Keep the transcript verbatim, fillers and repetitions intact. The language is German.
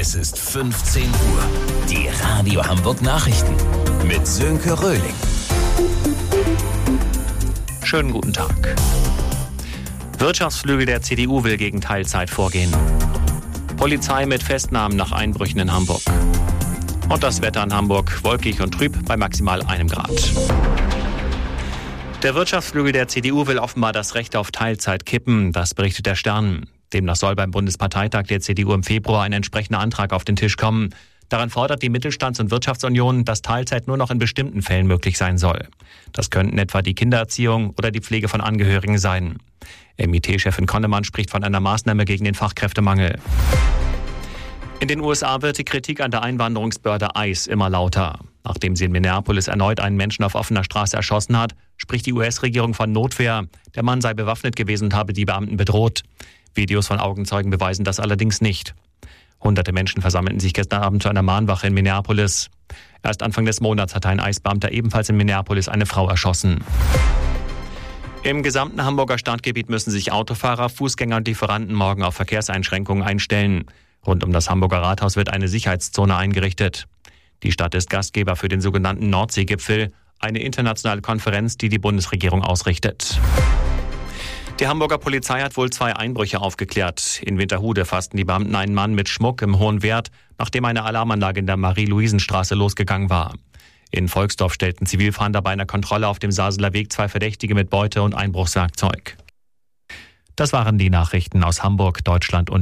Es ist fünfzehn Uhr. Die Radio Hamburg Nachrichten mit Sönke Röhling. Schönen guten Tag. Wirtschaftsflügel der C D U will gegen Teilzeit vorgehen. Polizei mit Festnahmen nach Einbrüchen in Hamburg. Und das Wetter in Hamburg wolkig und trüb bei maximal einem Grad. Der Wirtschaftsflügel der C D U will offenbar das Recht auf Teilzeit kippen, das berichtet der Stern. Demnach soll beim Bundesparteitag der C D U im Februar ein entsprechender Antrag auf den Tisch kommen. Daran fordert die Mittelstands- und Wirtschaftsunion, dass Teilzeit nur noch in bestimmten Fällen möglich sein soll. Das könnten etwa die Kindererziehung oder die Pflege von Angehörigen sein. M I T-Chefin Konnemann spricht von einer Maßnahme gegen den Fachkräftemangel. In den U S A wird die Kritik an der Einwanderungsbehörde ICE immer lauter. Nachdem sie in Minneapolis erneut einen Menschen auf offener Straße erschossen hat, spricht die U S-Regierung von Notwehr. Der Mann sei bewaffnet gewesen und habe die Beamten bedroht. Videos von Augenzeugen beweisen das allerdings nicht. Hunderte Menschen versammelten sich gestern Abend zu einer Mahnwache in Minneapolis. Erst Anfang des Monats hatte ein ICE-Beamter ebenfalls in Minneapolis eine Frau erschossen. Im gesamten Hamburger Stadtgebiet müssen sich Autofahrer, Fußgänger und Lieferanten morgen auf Verkehrseinschränkungen einstellen. Rund um das Hamburger Rathaus wird eine Sicherheitszone eingerichtet. Die Stadt ist Gastgeber für den sogenannten Nordseegipfel, eine internationale Konferenz, die die Bundesregierung ausrichtet. Die Hamburger Polizei hat wohl zwei Einbrüche aufgeklärt. In Winterhude fassten die Beamten einen Mann mit Schmuck im hohen Wert, nachdem eine Alarmanlage in der Marie-Luisen-Straße losgegangen war. In Volksdorf stellten Zivilfahnder bei einer Kontrolle auf dem Saseler Weg zwei Verdächtige mit Beute und Einbruchswerkzeug. Das waren die Nachrichten aus Hamburg, Deutschland und